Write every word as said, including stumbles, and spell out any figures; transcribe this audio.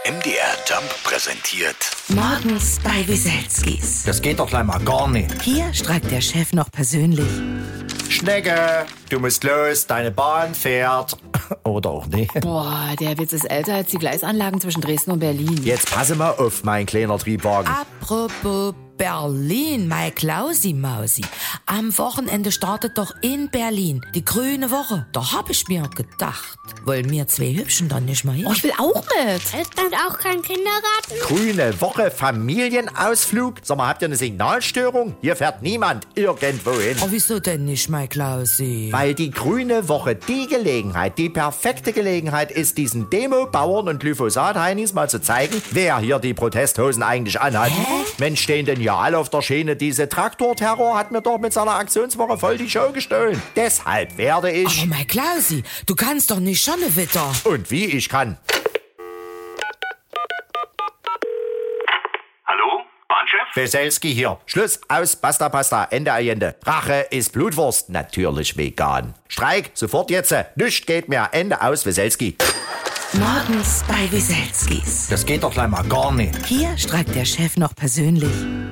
M D R Jump präsentiert Morgens bei Wieselskis. Das geht doch gleich mal gar nicht. Hier streikt der Chef noch persönlich. Schnecke, du musst los, deine Bahn fährt. Oder auch nicht. Boah, der Witz ist älter als die Gleisanlagen zwischen Dresden und Berlin. Jetzt passe mal auf, mein kleiner Triebwagen. Apropos Berlin, mein Klausi-Mausi. Am Wochenende startet doch in Berlin die Grüne Woche. Da hab ich mir gedacht, wollen wir zwei Hübschen dann nicht mal hin? Oh, ich will auch mit. Ist dann auch kein Kindergarten? Grüne Woche, Familienausflug. Sag mal, habt ihr eine Signalstörung? Hier fährt niemand irgendwo hin. Oh, wieso denn nicht, mein Klausi? Weil die Grüne Woche die Gelegenheit, die perfekte Gelegenheit ist, diesen Demo-Bauern und Glyphosat-Heinis mal zu zeigen, wer hier die Protesthosen eigentlich anhat. Hä? Mensch, stehen denn ja alle auf der Schiene. Diese Traktorterror hat mir doch mit seiner Aktionswoche voll die Show gestohlen. Deshalb werde ich... Aber mein Klausi, du kannst doch nicht schon ne Witter. Und wie ich kann. Hallo? Bahnchef? Wieselski hier. Schluss, aus, basta, basta, Ende, Allende. Rache ist Blutwurst, natürlich vegan. Streik, sofort jetzt. Nichts geht mehr. Ende, aus, Wieselski. Morgens bei Wieselskis. Das geht doch gleich mal gar nicht. Hier streikt der Chef noch persönlich.